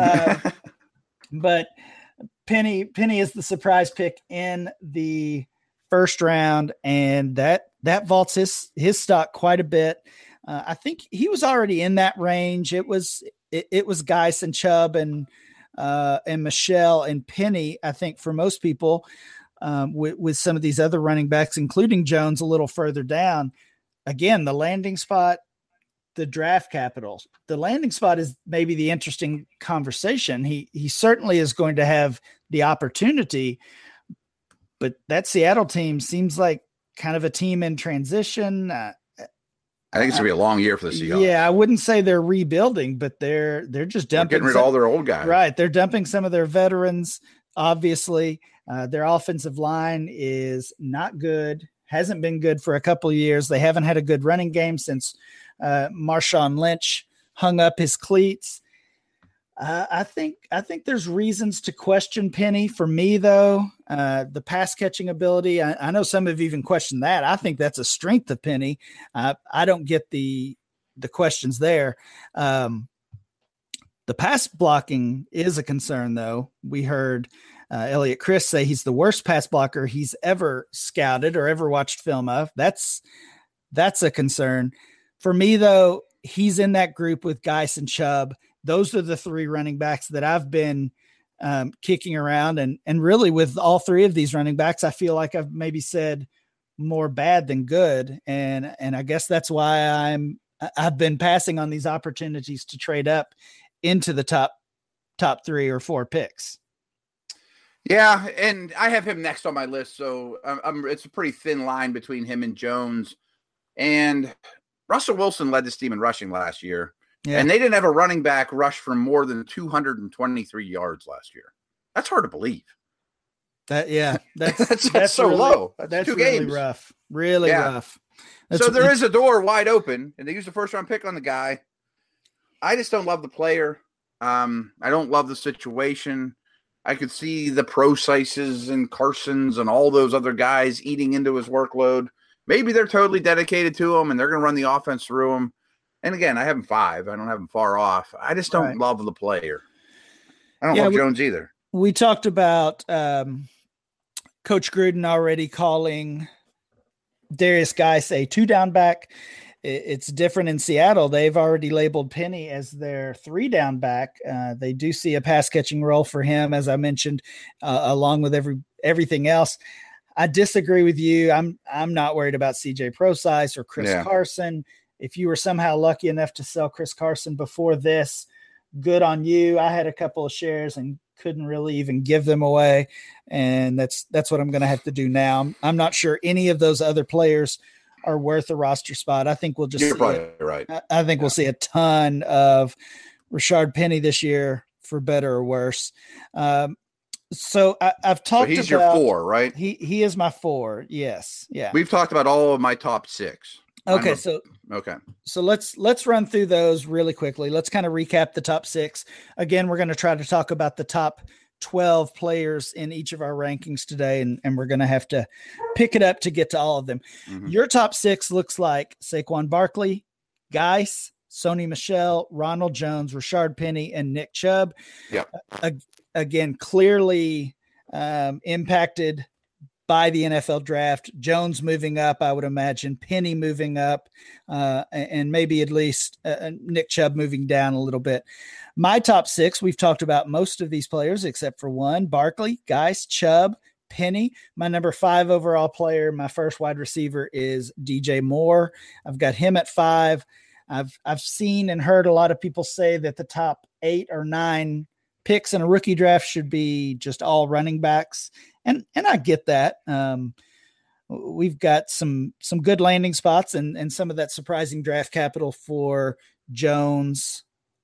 But Penny is the surprise pick in the first round, and that vaults his stock quite a bit. I think he was already in that range. It was Geis and Chubb and Michelle and Penny, I think, for most people, with some of these other running backs, including Jones a little further down. Again, the landing spot, the draft capital. The landing spot is maybe the interesting conversation. He certainly is going to have the opportunity, but that Seattle team seems like kind of a team in transition. I think it's gonna be a long year for the Seahawks. Yeah, I wouldn't say they're rebuilding, but they're just dumping. Getting rid of all their old guys. Right, they're dumping some of their veterans. Obviously, their offensive line is not good. Hasn't been good for a couple of years. They haven't had a good running game since Marshawn Lynch hung up his cleats. I think there's reasons to question Penny. For me, though, the pass catching ability, I know some have even questioned that. I think that's a strength of Penny. I don't get the questions there. The pass blocking is a concern, though. We heard Elliot Chris say he's the worst pass blocker he's ever scouted or ever watched film of. That's a concern. For me, though, he's in that group with Geis and Chubb. Those are the 3 running backs that I've been kicking around. And really with all 3 of these running backs, I feel like I've maybe said more bad than good. And I guess that's why I've been passing on these opportunities to trade up into the top 3 or 4 picks. Yeah. And I have him next on my list. So it's a pretty thin line between him and Jones. And Russell Wilson led this team in rushing last year. Yeah. And they didn't have a running back rush for more than 223 yards last year. That's hard to believe. That's so really low. That's 2 really games. rough. Really rough. So there is a door wide open, and they used the first round pick on the guy. I just don't love the player. I don't love the situation. I could see the Procyses and Carsons and all those other guys eating into his workload. Maybe they're totally dedicated to him, and they're going to run the offense through him. And again, I have him 5. I don't have him far off. I just don't love the player. I don't love Jones either. We talked about Coach Gruden already calling Darius Geis a 2-down back. It's different in Seattle. They've already labeled Penny as their 3-down back. They do see a pass catching role for him, as I mentioned, along with everything else. I disagree with you. I'm not worried about CJ Prosise or Chris Carson. If you were somehow lucky enough to sell Chris Carson before this, good on you. I had a couple of shares and couldn't really even give them away. And that's what I'm going to have to do now. I'm not sure any of those other players are worth a roster spot. I think we'll just You're probably right. I think we'll see a ton of Rashard Penny this year, for better or worse. So I've talked about. He's your 4, right? He is my 4. Yes. Yeah. We've talked about all of my top 6. Okay. Okay. So let's run through those really quickly. Let's kind of recap the top 6. Again, we're going to try to talk about the top 12 players in each of our rankings today, and we're going to have to pick it up to get to all of them. Mm-hmm. Your top 6 looks like Saquon Barkley, Geis, Sony Michel, Ronald Jones, Rashard Penny, and Nick Chubb. Yeah. Again, clearly impacted by the NFL draft. Jones moving up, I would imagine. Penny moving up, and maybe at least Nick Chubb moving down a little bit. My top 6, we've talked about most of these players except for one: Barkley, Geis, Chubb, Penny. My number 5 overall player, my first wide receiver, is DJ Moore. I've got him at 5. I've seen and heard a lot of people say that the top 8 or 9 picks in a rookie draft should be just all running backs. And I get that. We've got some good landing spots and some of that surprising draft capital for Jones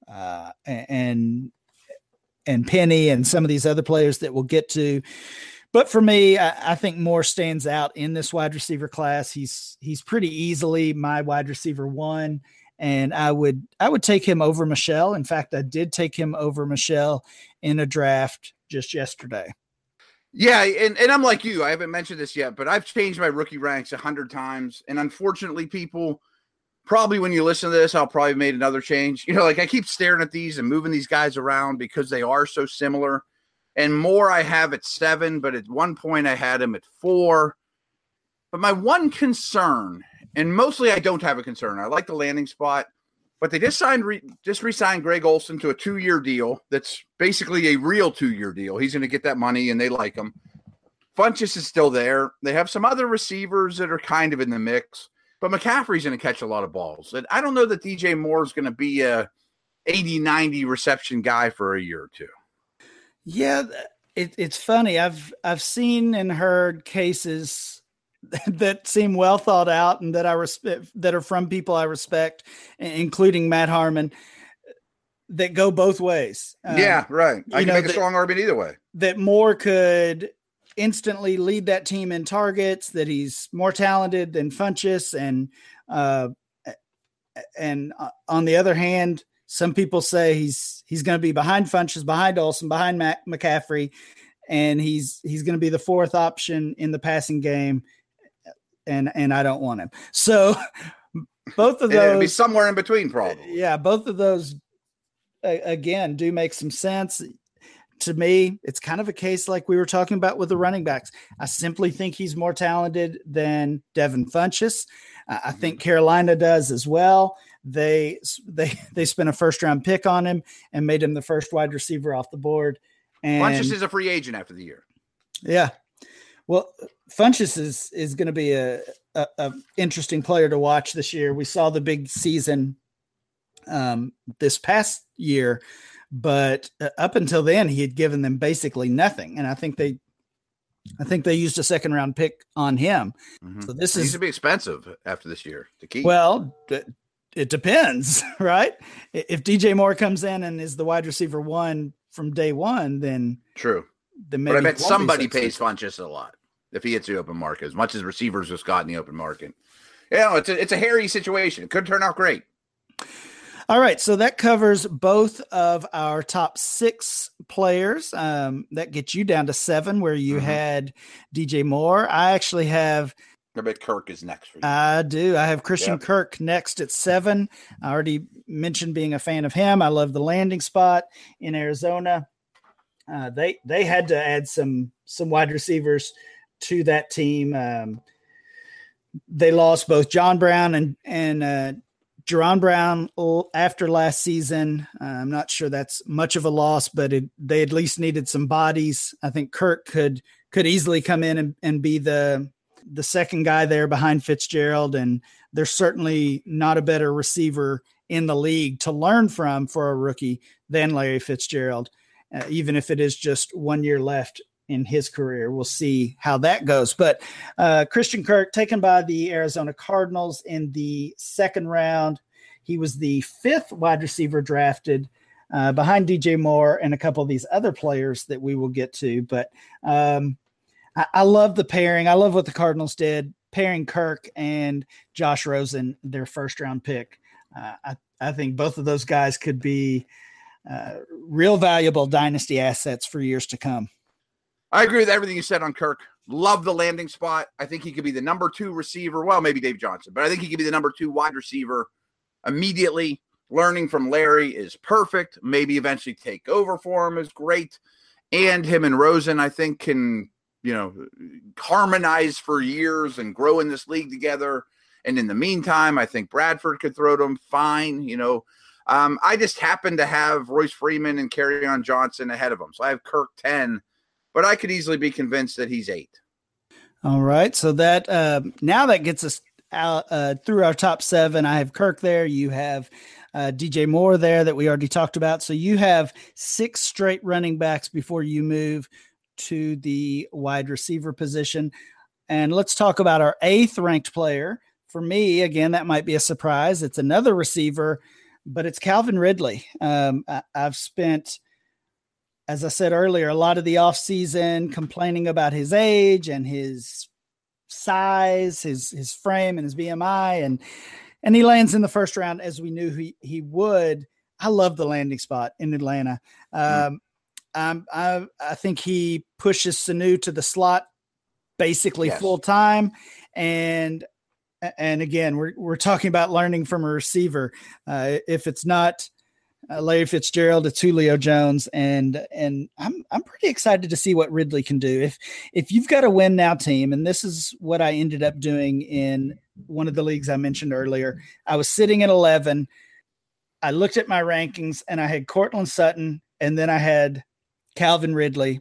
and Penny and some of these other players that we'll get to. But for me, I think Moore stands out in this wide receiver class. He's pretty easily my wide receiver 1. And I would take him over Michel. In fact, I did take him over Michel in a draft just yesterday. Yeah, and I'm like you. I haven't mentioned this yet, but I've changed my rookie ranks 100 times. And unfortunately, people, probably when you listen to this, I'll probably made another change. Like I keep staring at these and moving these guys around because they are so similar. And Moore I have at 7, but at one point I had him at 4. But my one concern, and mostly I don't have a concern, I like the landing spot, but they just re-signed Greg Olsen to a 2-year deal. That's basically a real 2-year deal. He's going to get that money, and they like him. Funchess is still there. They have some other receivers that are kind of in the mix, but McCaffrey's going to catch a lot of balls. And I don't know that DJ Moore is going to be a 80-90 reception guy for a year or two. Yeah, it's funny. I've seen and heard cases that seem well thought out and that I respect, that are from people I respect, including Matt Harmon, that go both ways. Yeah, right. I can make a strong argument either way. That Moore could instantly lead that team in targets, that he's more talented than Funchess. And on the other hand, some people say he's going to be behind Funchess, behind Olsen, behind McCaffrey, and he's going to be the 4th option in the passing game. And I don't want him. So both of those, it'll be somewhere in between, probably. Yeah, both of those again do make some sense to me. It's kind of a case like we were talking about with the running backs. I simply think he's more talented than Devin Funchess. I think Carolina does as well. They spent a 1st-round pick on him and made him the first wide receiver off the board. And Funchess is a free agent after the year. Yeah. Well, Funchess is going to be a interesting player to watch this year. We saw the big season this past year, but up until then, he had given them basically nothing. And I think they used a 2nd-round pick on him. Mm-hmm. So this needs to be expensive after this year to keep. Well, it depends, right? If DJ Moore comes in and is the wide receiver 1 from day 1, then true. But I bet somebody pays Funchess a lot if he hits the open market, as much as receivers just got in the open market. It's a hairy situation. It could turn out great. All right, so that covers both of our top 6 players. That gets you down to 7, where you had DJ Moore. I actually have. I bet Kirk is next for you. I do. I have Christian Kirk next at 7. I already mentioned being a fan of him. I love the landing spot in Arizona. They had to add some wide receivers to that team. They lost both John Brown and Jerron Brown after last season. I'm not sure that's much of a loss, but they at least needed some bodies. I think Kirk could could easily come in and be the second guy there behind Fitzgerald. And there's certainly not a better receiver in the league to learn from for a rookie than Larry Fitzgerald, even if it is just 1 year left in his career. We'll see how that goes. But Christian Kirk, taken by the Arizona Cardinals in the second round. He was the 5th wide receiver drafted behind DJ Moore and a couple of these other players that we will get to. But I love the pairing. I love what the Cardinals did, pairing Kirk and Josh Rosen, their first round pick. I think both of those guys could be real valuable dynasty assets for years to come. I agree with everything you said on Kirk. Love the landing spot. I think he could be the number 2 receiver. Well, maybe Dave Johnson, but I think he could be the number 2 wide receiver immediately. Learning from Larry is perfect. Maybe eventually take over for him is great. And him and Rosen, I think, can, harmonize for years and grow in this league together. And in the meantime, I think Bradford could throw them fine. I just happen to have Royce Freeman and Kerryon Johnson ahead of him. So I have Kirk 10, but I could easily be convinced that he's 8. All right. So that now that gets us out through our top 7. I have Kirk there. You have DJ Moore there that we already talked about. So you have 6 straight running backs before you move to the wide receiver position. And let's talk about our 8th ranked player. For me, again, that might be a surprise. It's another receiver, but it's Calvin Ridley. I've spent, as I said earlier, a lot of the offseason complaining about his age and his size, his frame and his BMI. And he lands in the first round as we knew he would. I love the landing spot in Atlanta. I think he pushes Sanu to the slot basically full time. And again, we're talking about learning from a receiver. If it's not Larry Fitzgerald, it's Julio Jones, and I'm pretty excited to see what Ridley can do. If you've got a win now team, and this is what I ended up doing in one of the leagues I mentioned earlier. I was sitting at 11. I looked at my rankings, and I had Courtland Sutton, and then I had Calvin Ridley,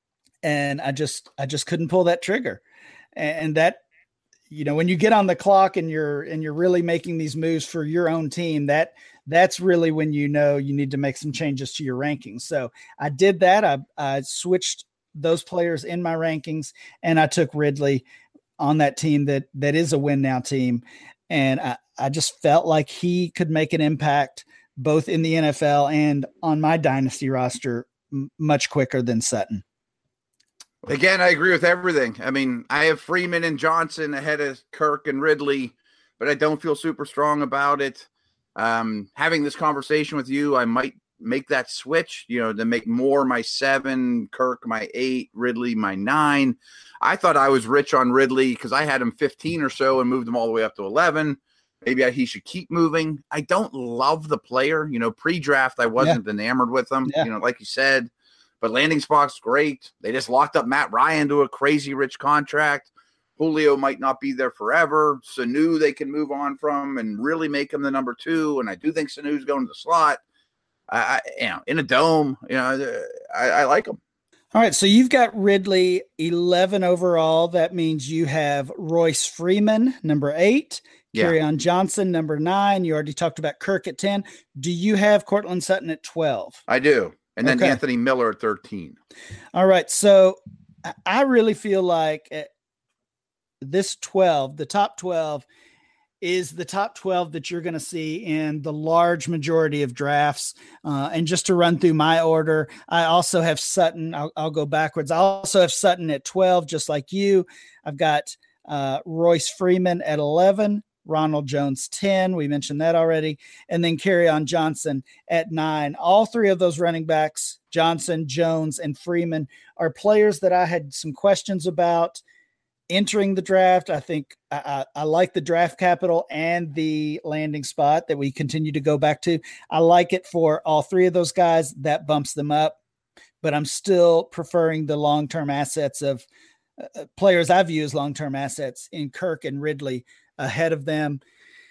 and I just couldn't pull that trigger, and that. When you get on the clock and you're really making these moves for your own team, that's really when you need to make some changes to your rankings. So I did that. I switched those players in my rankings, and I took Ridley on that team that is a win now team. And I just felt like he could make an impact both in the NFL and on my dynasty roster much quicker than Sutton. Again, I agree with everything. I mean, I have Freeman and Johnson ahead of Kirk and Ridley, but I don't feel super strong about it. Having this conversation with you, I might make that switch, to make Moore my 7, Kirk my 8, Ridley my 9. I thought I was rich on Ridley because I had him 15 or so and moved him all the way up to 11. Maybe he should keep moving. I don't love the player. Pre-draft, I wasn't enamored with him, like you said. But landing spot's great. They just locked up Matt Ryan to a crazy rich contract. Julio might not be there forever. Sanu they can move on from and really make him the number 2. And I do think Sanu's going to the slot. In a dome, I like him. All right, so you've got Ridley 11 overall. That means you have Royce Freeman, number 8. Kerryon Johnson, number 9. You already talked about Kirk at 10. Do you have Courtland Sutton at 12? I do. And then Anthony Miller at 13. All right. So I really feel like this 12, the top 12, is the top 12 that you're going to see in the large majority of drafts. And just to run through my order, I also have Sutton. I'll go backwards. I also have Sutton at 12, just like you. I've got Royce Freeman at 11. Ronald Jones 10. We mentioned that already. And then Kerryon Johnson at 9. All 3 of those running backs, Johnson, Jones, and Freeman, are players that I had some questions about entering the draft. I think I like the draft capital and the landing spot that we continue to go back to. I like it for all 3 of those guys. That bumps them up. But I'm still preferring the long-term assets of players I view as long-term assets in Kirk and Ridley ahead of them.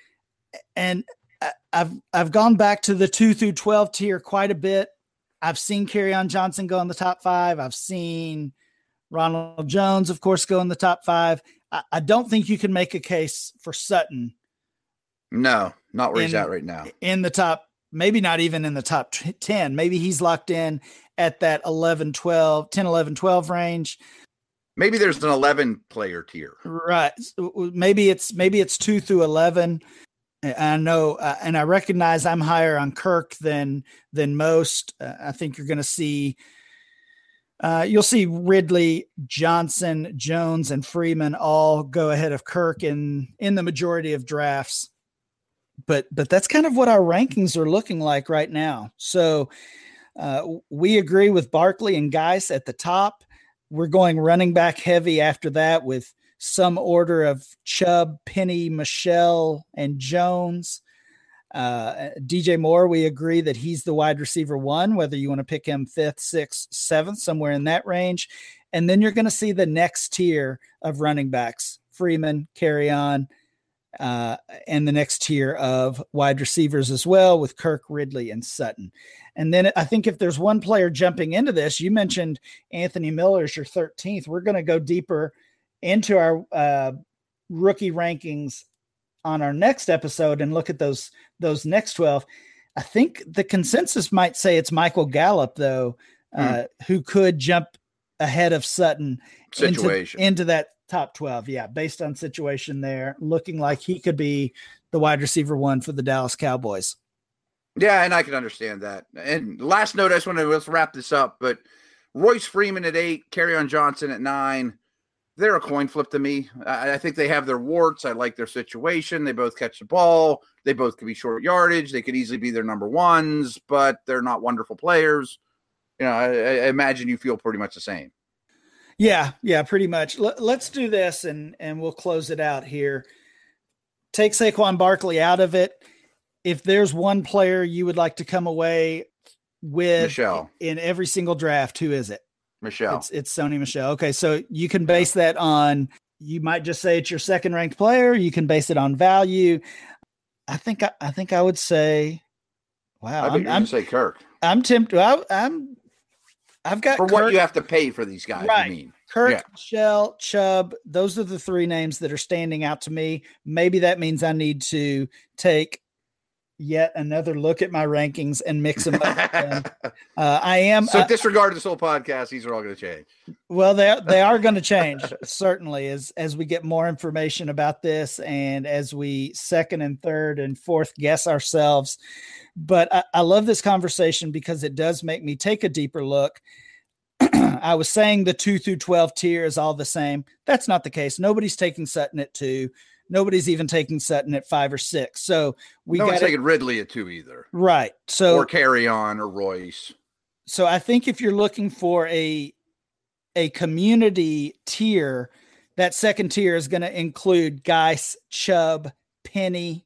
And I've gone back to the 2 through 12 tier quite a bit. I've seen Kerryon Johnson go in the top 5. I've seen Ronald Jones, of course, go in the top 5. I don't think you can make a case for Sutton. No, not where he's at right now. In the top, maybe not even in the top 10. Maybe he's locked in at that 10, 11, 12 range. Maybe there's an 11 player tier. Right. Maybe it's 2 through 11. I know, and I recognize I'm higher on Kirk than most. I think you're going to see, you'll see Ridley, Johnson, Jones, and Freeman all go ahead of Kirk in the majority of drafts. But that's kind of what our rankings are looking like right now. So we agree with Barkley and Geis at the top. We're going running back heavy after that with some order of Chubb, Penny, Michelle, and Jones. DJ Moore, we agree that he's the wide receiver 1, whether you want to pick him 5th, 6th, 7th, somewhere in that range. And then you're going to see the next tier of running backs, Freeman, Kerryon, and the next tier of wide receivers as well with Kirk, Ridley, and Sutton. And then I think if there's one player jumping into this, you mentioned Anthony Miller is your 13th. We're going to go deeper into our rookie rankings on our next episode and look at those next 12. I think the consensus might say it's Michael Gallup, though, who could jump ahead of Sutton into that top 12. Yeah, based on situation there, looking like he could be the wide receiver 1 for the Dallas Cowboys. Yeah, and I can understand that. And last note, I just want to let's wrap this up, but Royce Freeman at 8, Kerryon Johnson at 9. They're a coin flip to me. I think they have their warts. I like their situation. They both catch the ball. They both could be short yardage. They could easily be their number 1s, but they're not wonderful players. I imagine you feel pretty much the same. Yeah, pretty much. Let's do this, and we'll close it out here. Take Saquon Barkley out of it. If there's one player you would like to come away with Michelle in every single draft, who is it? Michelle. It's Sony Michelle. Okay, so you can base that on, you might just say it's your second ranked player. You can base it on value. I think I would say, wow. I'm going to say Kirk. I'm tempted. I've got for Kirk, what you have to pay for these guys. Right. You mean Kirk, Michelle, Chubb. Those are the 3 names that are standing out to me. Maybe that means I need to take yet another look at my rankings and mix them up. I am disregard this whole podcast. These are all going to change. Well, they are going to change certainly as we get more information about this and as we second and third and fourth guess ourselves. But I love this conversation because it does make me take a deeper look. I was saying the 2 through 12 tier is all the same. That's not the case. Nobody's taking Sutton at 2. Nobody's even taking Sutton at 5 or 6. So we got taking Ridley at 2 either. Right. So or Kerryon or Royce. So I think if you're looking for a community tier, that second tier is going to include Geis, Chubb, Penny,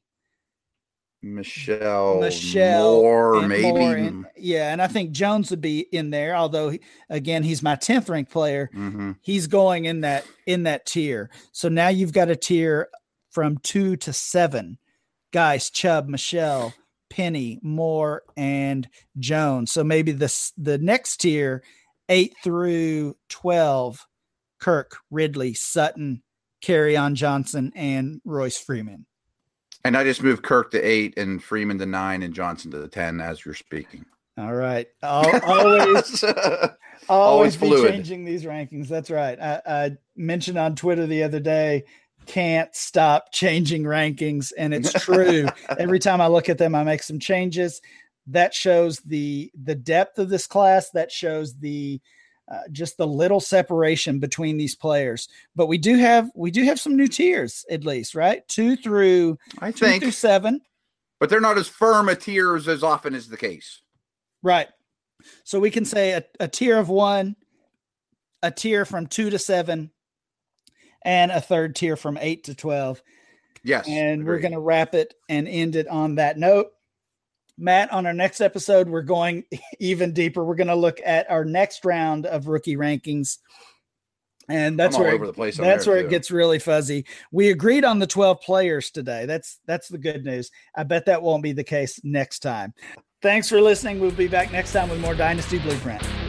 Michelle, Moore, maybe. And I think Jones would be in there, although again, he's my 10th ranked player. Mm-hmm. He's going in that tier. So now you've got a tier from 2 to 7, Geis, Chubb, Michelle, Penny, Moore, and Jones. So maybe the next tier, 8 through 12, Kirk, Ridley, Sutton, Kerryon Johnson, and Royce Freeman. And I just moved Kirk to 8 and Freeman to 9 and Johnson to 10 as you're speaking. All right. Always be fluid. Changing these rankings. That's right. I mentioned on Twitter the other day, can't stop changing rankings. And it's true. Every time I look at them, I make some changes. That shows the depth of this class. That shows the just the little separation between these players. But we do have some new tiers, at least, right? 2 through 7. But they're not as firm a tiers as often is the case. Right. So we can say a tier of 1, a tier from 2 to 7, and a third tier from 8 to 12. Yes. And we're going to wrap it and end it on that note. Matt, on our next episode, we're going even deeper. We're going to look at our next round of rookie rankings. And that's where it gets really fuzzy. We agreed on the 12 players today. That's the good news. I bet that won't be the case next time. Thanks for listening. We'll be back next time with more Dynasty Blueprint.